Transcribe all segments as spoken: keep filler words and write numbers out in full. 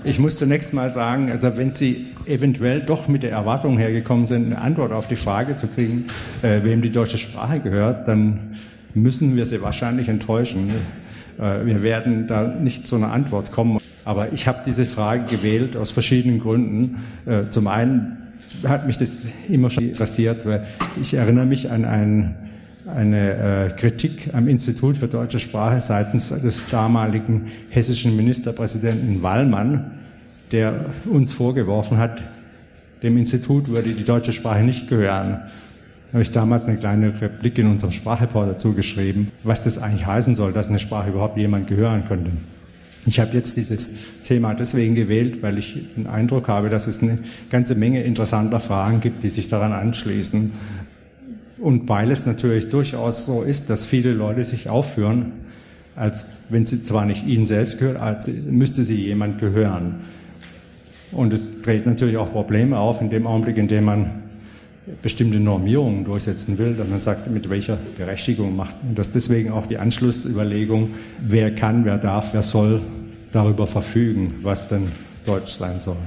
Ich muss zunächst mal sagen, also wenn Sie eventuell doch mit der Erwartung hergekommen sind, eine Antwort auf die Frage zu kriegen, äh, wem die deutsche Sprache gehört, dann müssen wir Sie wahrscheinlich enttäuschen. Äh, wir werden da nicht zu einer Antwort kommen. Aber ich habe diese Frage gewählt aus verschiedenen Gründen. Äh, zum einen hat mich das immer schon interessiert, weil ich erinnere mich an ein eine äh, Kritik am Institut für deutsche Sprache seitens des damaligen hessischen Ministerpräsidenten Wallmann, der uns vorgeworfen hat, dem Institut würde die deutsche Sprache nicht gehören. Da habe ich damals eine kleine Replik in unserem Sprachreport dazu geschrieben, was das eigentlich heißen soll, dass eine Sprache überhaupt jemand gehören könnte. Ich habe jetzt dieses Thema deswegen gewählt, weil ich den Eindruck habe, dass es eine ganze Menge interessanter Fragen gibt, die sich daran anschließen. Und weil es natürlich durchaus so ist, dass viele Leute sich aufführen, als wenn sie zwar nicht ihnen selbst gehört, als müsste sie jemand gehören. Und es trägt natürlich auch Probleme auf in dem Augenblick, in dem man bestimmte Normierungen durchsetzen will, dass man sagt, mit welcher Berechtigung macht man das. Deswegen auch die Anschlussüberlegung, wer kann, wer darf, wer soll darüber verfügen, was denn Deutsch sein soll.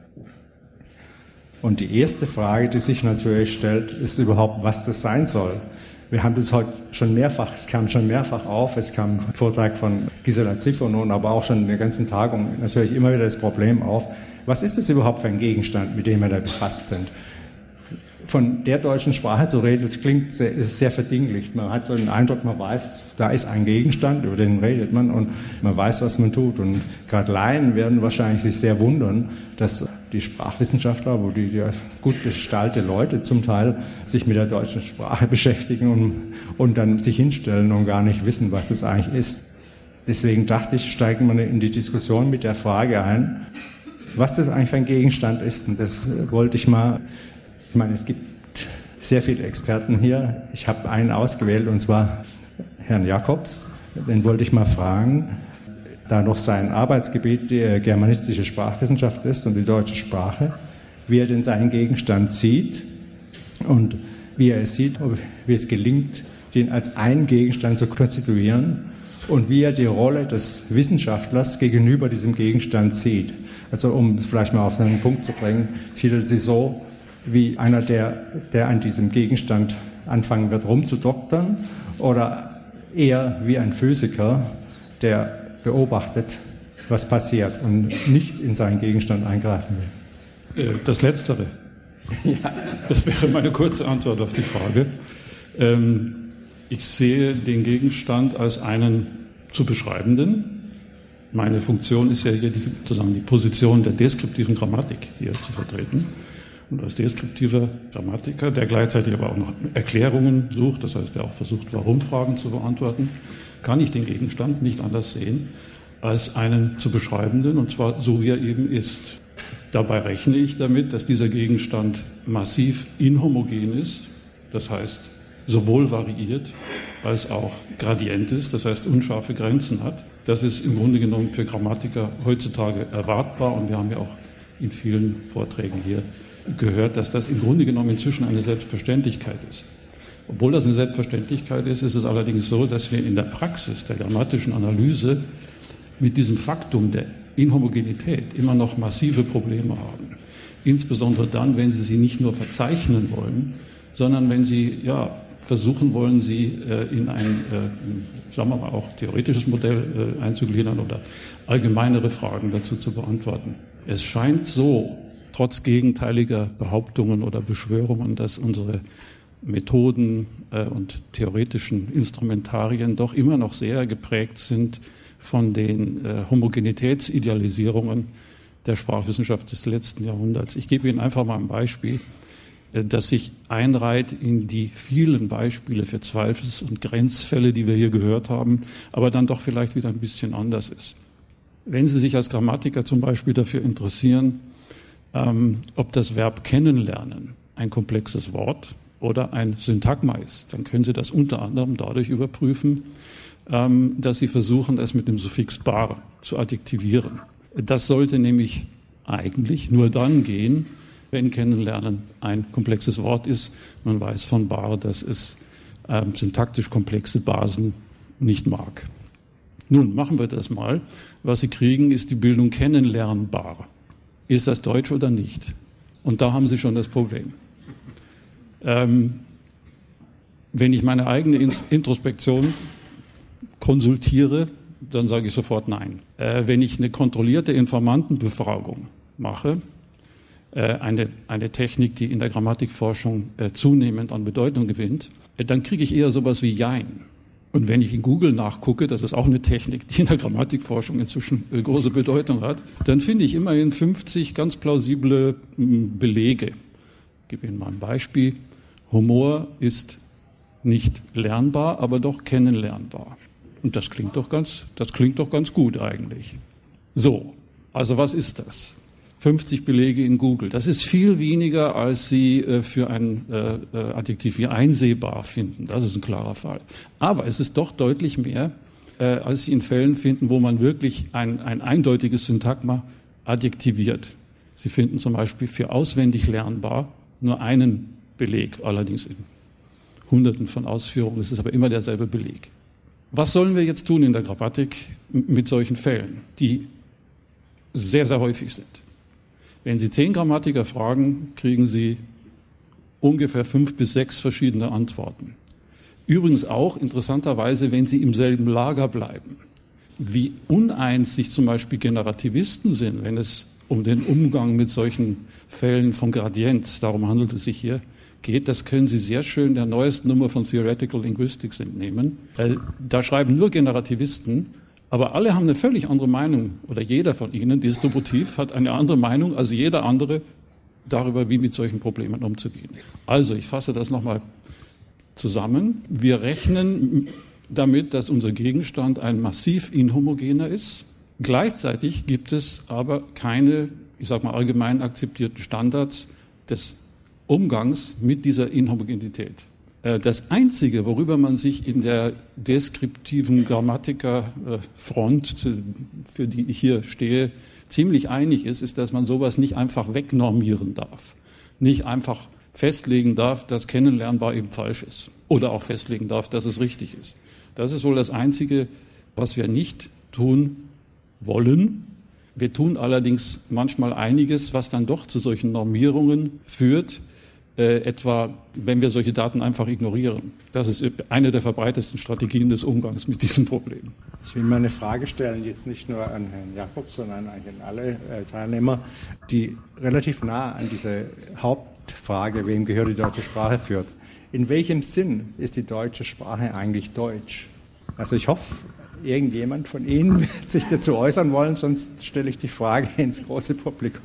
Und die erste Frage, die sich natürlich stellt, ist überhaupt, was das sein soll. Wir haben das heute schon mehrfach, es kam schon mehrfach auf, es kam im Vortrag von Gisela Zifonon, aber auch schon in der ganzen Tagung natürlich immer wieder das Problem auf, was ist das überhaupt für ein Gegenstand, mit dem wir da befasst sind? Von der deutschen Sprache zu reden, das klingt sehr, ist sehr verdinglicht. Man hat den Eindruck, man weiß, da ist ein Gegenstand, über den redet man und man weiß, was man tut. Und gerade Laien werden wahrscheinlich sich sehr wundern, dass die Sprachwissenschaftler, wo die, die gut gestaltete Leute zum Teil sich mit der deutschen Sprache beschäftigen und, und dann sich hinstellen und gar nicht wissen, was das eigentlich ist. Deswegen dachte ich, steigen wir in die Diskussion mit der Frage ein, was das eigentlich für ein Gegenstand ist. Und das wollte ich mal, ich meine, es gibt sehr viele Experten hier. Ich habe einen ausgewählt, und zwar Herrn Jakobs. Den wollte ich mal fragen, da noch sein Arbeitsgebiet die germanistische Sprachwissenschaft ist und die deutsche Sprache, wie er denn seinen Gegenstand sieht und wie er es sieht, wie es gelingt, den als einen Gegenstand zu konstituieren und wie er die Rolle des Wissenschaftlers gegenüber diesem Gegenstand sieht. Also um es vielleicht mal auf seinen Punkt zu bringen, sieht er sie so, wie einer, der, der an diesem Gegenstand anfangen wird rumzudoktern, oder eher wie ein Physiker, der beobachtet, was passiert und nicht in seinen Gegenstand eingreifen will. Das Letztere. Ja. Das wäre meine kurze Antwort auf die Frage. Ich sehe den Gegenstand als einen zu beschreibenden. Meine Funktion ist ja hier die, sozusagen die Position der deskriptiven Grammatik hier zu vertreten. Und als deskriptiver Grammatiker, der gleichzeitig aber auch noch Erklärungen sucht, das heißt, der auch versucht, Warum-Fragen zu beantworten, kann ich den Gegenstand nicht anders sehen als einen zu beschreibenden, und zwar so, wie er eben ist. Dabei rechne ich damit, dass dieser Gegenstand massiv inhomogen ist, das heißt, sowohl variiert als auch gradient ist, das heißt, unscharfe Grenzen hat. Das ist im Grunde genommen für Grammatiker heutzutage erwartbar, und wir haben ja auch in vielen Vorträgen hier gehört, dass das im Grunde genommen inzwischen eine Selbstverständlichkeit ist. Obwohl das eine Selbstverständlichkeit ist, ist es allerdings so, dass wir in der Praxis der grammatischen Analyse mit diesem Faktum der Inhomogenität immer noch massive Probleme haben. Insbesondere dann, wenn Sie sie nicht nur verzeichnen wollen, sondern wenn Sie ja, versuchen wollen, sie äh, in ein, äh, sagen wir mal, auch theoretisches Modell äh, einzugliedern oder allgemeinere Fragen dazu zu beantworten. Es scheint so, trotz gegenteiliger Behauptungen oder Beschwörungen, dass unsere Methoden äh, und theoretischen Instrumentarien doch immer noch sehr geprägt sind von den äh, Homogenitätsidealisierungen der Sprachwissenschaft des letzten Jahrhunderts. Ich gebe Ihnen einfach mal ein Beispiel, äh, das sich einreiht in die vielen Beispiele für Zweifels- und Grenzfälle, die wir hier gehört haben, aber dann doch vielleicht wieder ein bisschen anders ist. Wenn Sie sich als Grammatiker zum Beispiel dafür interessieren, ähm, ob das Verb kennenlernen ein komplexes Wort oder ein Syntagma ist, dann können Sie das unter anderem dadurch überprüfen, ähm, dass Sie versuchen, es mit dem Suffix bar zu adjektivieren. Das sollte nämlich eigentlich nur dann gehen, wenn Kennenlernen ein komplexes Wort ist. Man weiß von bar, dass es ähm, syntaktisch komplexe Basen nicht mag. Nun, machen wir das mal. Was Sie kriegen, ist die Bildung kennenlernbar. Ist das Deutsch oder nicht? Und da haben Sie schon das Problem. Ähm, wenn ich meine eigene Introspektion konsultiere, dann sage ich sofort nein. Äh, wenn ich eine kontrollierte Informantenbefragung mache, äh, eine, eine Technik, die in der Grammatikforschung äh, zunehmend an Bedeutung gewinnt, äh, dann kriege ich eher sowas wie Jein. Und wenn ich in Google nachgucke, das ist auch eine Technik, die in der Grammatikforschung inzwischen äh, große Bedeutung hat, dann finde ich immerhin fünfzig ganz plausible mh, Belege. Ich gebe Ihnen mal ein Beispiel. Humor ist nicht lernbar, aber doch kennenlernbar. Und das klingt doch ganz, das klingt doch ganz gut eigentlich. So, also was ist das? fünfzig Belege in Google. Das ist viel weniger, als Sie äh, für ein äh, Adjektiv wie einsehbar finden. Das ist ein klarer Fall. Aber es ist doch deutlich mehr, äh, als Sie in Fällen finden, wo man wirklich ein, ein eindeutiges Syntagma adjektiviert. Sie finden zum Beispiel für auswendig lernbar nur einen Beleg, allerdings in Hunderten von Ausführungen. Es ist aber immer derselbe Beleg. Was sollen wir jetzt tun in der Grammatik mit solchen Fällen, die sehr, sehr häufig sind? Wenn Sie zehn Grammatiker fragen, kriegen Sie ungefähr fünf bis sechs verschiedene Antworten. Übrigens auch interessanterweise, wenn Sie im selben Lager bleiben. Wie uneins sich zum Beispiel Generativisten sind, wenn es um den Umgang mit solchen Fällen von Gradienz, darum handelt es sich hier, geht, das können Sie sehr schön der neuesten Nummer von Theoretical Linguistics entnehmen. Da schreiben nur Generativisten, aber alle haben eine völlig andere Meinung, oder jeder von ihnen, distributiv, hat eine andere Meinung als jeder andere darüber, wie mit solchen Problemen umzugehen. Also, ich fasse das nochmal zusammen. Wir rechnen damit, dass unser Gegenstand ein massiv inhomogener ist. Gleichzeitig gibt es aber keine, ich sage mal, allgemein akzeptierten Standards des Umgangs mit dieser Inhomogenität. Das Einzige, worüber man sich in der deskriptiven Grammatikerfront, für die ich hier stehe, ziemlich einig ist, ist, dass man sowas nicht einfach wegnormieren darf. Nicht einfach festlegen darf, dass kennenlernbar eben falsch ist. Oder auch festlegen darf, dass es richtig ist. Das ist wohl das Einzige, was wir nicht tun wollen. Wir tun allerdings manchmal einiges, was dann doch zu solchen Normierungen führt, Äh, etwa, wenn wir solche Daten einfach ignorieren. Das ist eine der verbreitetsten Strategien des Umgangs mit diesem Problem. Ich will mal eine Frage stellen, jetzt nicht nur an Herrn Jakob, sondern eigentlich an alle äh, Teilnehmer, die relativ nah an diese Hauptfrage, wem gehört die deutsche Sprache, führt. In welchem Sinn ist die deutsche Sprache eigentlich deutsch? Also ich hoffe, irgendjemand von Ihnen wird sich dazu äußern wollen, sonst stelle ich die Frage ins große Publikum.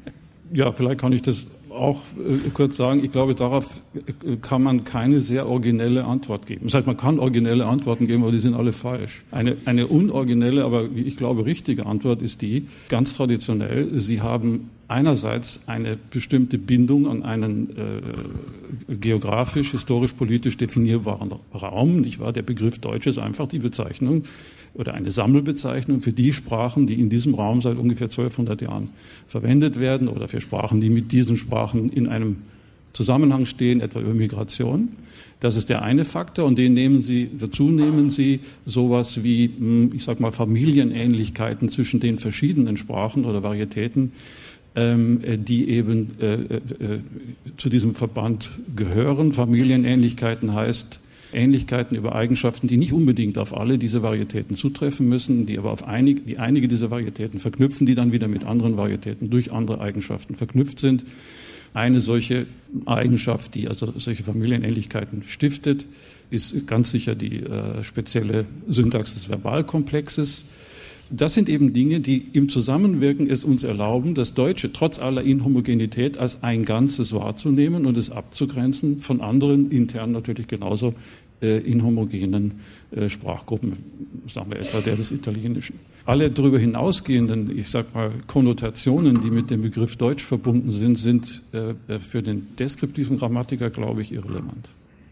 Ja, vielleicht kann ich das auch äh, kurz sagen. Ich glaube, darauf äh, kann man keine sehr originelle Antwort geben. Das heißt, man kann originelle Antworten geben, aber die sind alle falsch. Eine, eine unoriginelle, aber wie ich glaube, richtige Antwort ist die, ganz traditionell, Sie haben einerseits eine bestimmte Bindung an einen äh, geografisch, historisch, politisch definierbaren Raum, nicht wahr? Der Begriff Deutsch ist einfach die Bezeichnung oder eine Sammelbezeichnung für die Sprachen, die in diesem Raum seit ungefähr zwölfhundert Jahren verwendet werden oder für Sprachen, die mit diesen Sprachen in einem Zusammenhang stehen, etwa über Migration. Das ist der eine Faktor und den nehmen Sie, dazu nehmen Sie sowas wie, ich sag mal, Familienähnlichkeiten zwischen den verschiedenen Sprachen oder Varietäten, die eben äh, äh, zu diesem Verband gehören. Familienähnlichkeiten heißt Ähnlichkeiten über Eigenschaften, die nicht unbedingt auf alle diese Varietäten zutreffen müssen, die aber auf einige, die einige dieser Varietäten verknüpfen, die dann wieder mit anderen Varietäten durch andere Eigenschaften verknüpft sind. Eine solche Eigenschaft, die also solche Familienähnlichkeiten stiftet, ist ganz sicher die äh, spezielle Syntax des Verbalkomplexes. Das sind eben Dinge, die im Zusammenwirken es uns erlauben, das Deutsche trotz aller Inhomogenität als ein Ganzes wahrzunehmen und es abzugrenzen von anderen, intern natürlich genauso äh, inhomogenen äh, Sprachgruppen, sagen wir etwa der des Italienischen. Alle darüber hinausgehenden, ich sag mal, Konnotationen, die mit dem Begriff Deutsch verbunden sind, sind äh, für den deskriptiven Grammatiker, glaube ich, irrelevant.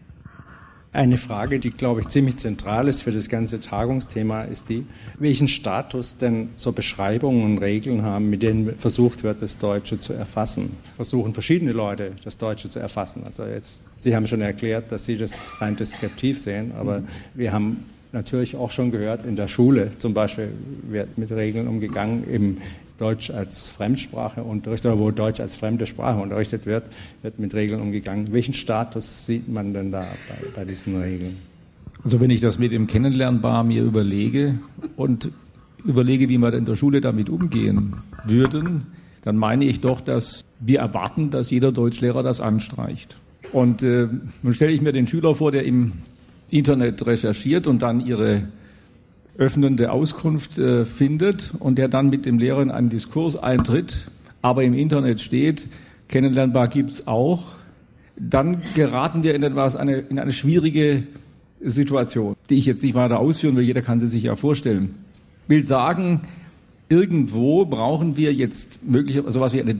Eine Frage, die, glaube ich, ziemlich zentral ist für das ganze Tagungsthema, ist die, welchen Status denn so Beschreibungen und Regeln haben, mit denen versucht wird, das Deutsche zu erfassen. Versuchen verschiedene Leute, das Deutsche zu erfassen. Also jetzt, Sie haben schon erklärt, dass Sie das rein deskriptiv sehen, aber wir haben natürlich auch schon gehört, in der Schule zum Beispiel wird mit Regeln umgegangen, eben Deutsch als Fremdsprache unterrichtet oder wo Deutsch als fremde Sprache unterrichtet wird, wird mit Regeln umgegangen. Welchen Status sieht man denn da bei, bei diesen Regeln? Also wenn ich das mit dem Kennenlernbar mir überlege und überlege, wie wir in der Schule damit umgehen würden, dann meine ich doch, dass wir erwarten, dass jeder Deutschlehrer das anstreicht. Und äh, nun stelle ich mir den Schüler vor, der im Internet recherchiert und dann ihre öffnende Auskunft äh, findet und der dann mit dem Lehrer in einen Diskurs eintritt, aber im Internet steht, Kennenlernbar gibt's auch, dann geraten wir in etwas, eine, in eine schwierige Situation, die ich jetzt nicht weiter ausführen will, jeder kann sie sich ja vorstellen. Ich will sagen, irgendwo brauchen wir jetzt möglicherweise sowas wie eine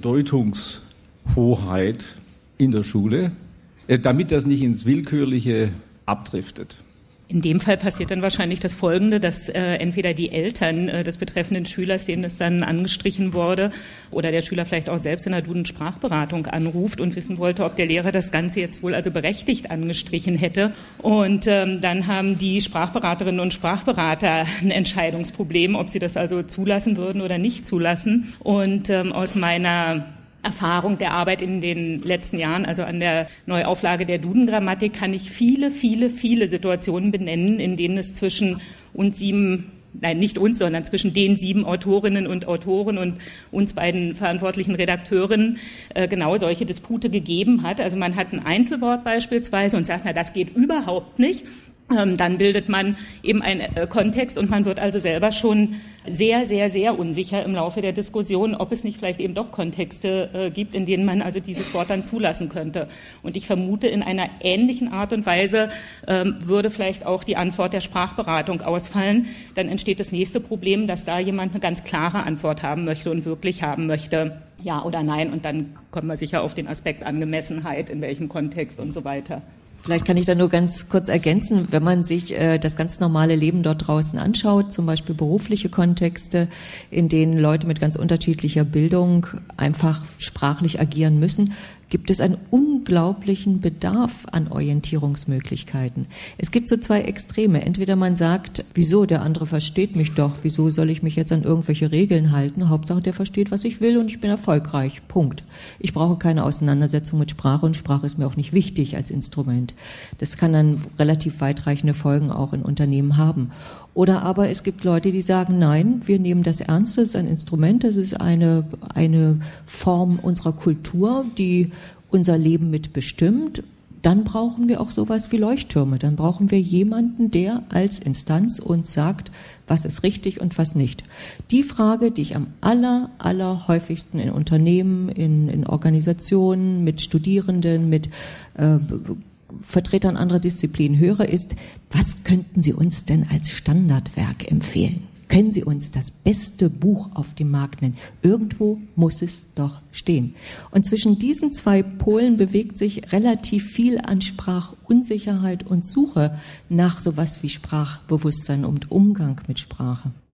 Deutungshoheit in der Schule, äh, damit das nicht ins Willkürliche abdriftet. In dem Fall passiert dann wahrscheinlich das Folgende, dass äh, entweder die Eltern äh, des betreffenden Schülers, dem das dann angestrichen wurde, oder der Schüler vielleicht auch selbst in der Duden-Sprachberatung anruft und wissen wollte, ob der Lehrer das Ganze jetzt wohl also berechtigt angestrichen hätte. Und ähm, dann haben die Sprachberaterinnen und Sprachberater ein Entscheidungsproblem, ob sie das also zulassen würden oder nicht zulassen. Und ähm, aus meiner Erfahrung der Arbeit in den letzten Jahren, also an der Neuauflage der Duden-Grammatik, kann ich viele, viele, viele Situationen benennen, in denen es zwischen uns sieben, nein, nicht uns, sondern zwischen den sieben Autorinnen und Autoren und uns beiden verantwortlichen Redakteurinnen äh, genau solche Dispute gegeben hat. Also man hat ein Einzelwort beispielsweise und sagt, na, das geht überhaupt nicht. Dann bildet man eben einen Kontext und man wird also selber schon sehr, sehr, sehr unsicher im Laufe der Diskussion, ob es nicht vielleicht eben doch Kontexte äh, gibt, in denen man also dieses Wort dann zulassen könnte. Und ich vermute, in einer ähnlichen Art und Weise ähm, würde vielleicht auch die Antwort der Sprachberatung ausfallen. Dann entsteht das nächste Problem, dass da jemand eine ganz klare Antwort haben möchte und wirklich haben möchte, ja oder nein. Und dann kommt man sicher auf den Aspekt Angemessenheit, in welchem Kontext und so weiter. Vielleicht kann ich da nur ganz kurz ergänzen, wenn man sich äh, das ganz normale Leben dort draußen anschaut, zum Beispiel berufliche Kontexte, in denen Leute mit ganz unterschiedlicher Bildung einfach sprachlich agieren müssen, gibt es einen unglaublichen Bedarf an Orientierungsmöglichkeiten. Es gibt so zwei Extreme. Entweder man sagt, wieso, der andere versteht mich doch, wieso soll ich mich jetzt an irgendwelche Regeln halten? Hauptsache, der versteht, was ich will und ich bin erfolgreich. Punkt. Ich brauche keine Auseinandersetzung mit Sprache und Sprache ist mir auch nicht wichtig als Instrument. Das kann dann relativ weitreichende Folgen auch in Unternehmen haben. Oder aber es gibt Leute, die sagen, nein, wir nehmen das ernst, das ist ein Instrument, das ist eine, eine Form unserer Kultur, die unser Leben mitbestimmt. Dann brauchen wir auch sowas wie Leuchttürme. Dann brauchen wir jemanden, der als Instanz uns sagt, was ist richtig und was nicht. Die Frage, die ich am aller, aller häufigsten in Unternehmen, in, in Organisationen, mit Studierenden, mit äh, Vertretern anderer Disziplinen höre, ist, was könnten Sie uns denn als Standardwerk empfehlen? Können Sie uns das beste Buch auf dem Markt nennen? Irgendwo muss es doch stehen. Und zwischen diesen zwei Polen bewegt sich relativ viel an Sprachunsicherheit und Suche nach sowas wie Sprachbewusstsein und Umgang mit Sprache.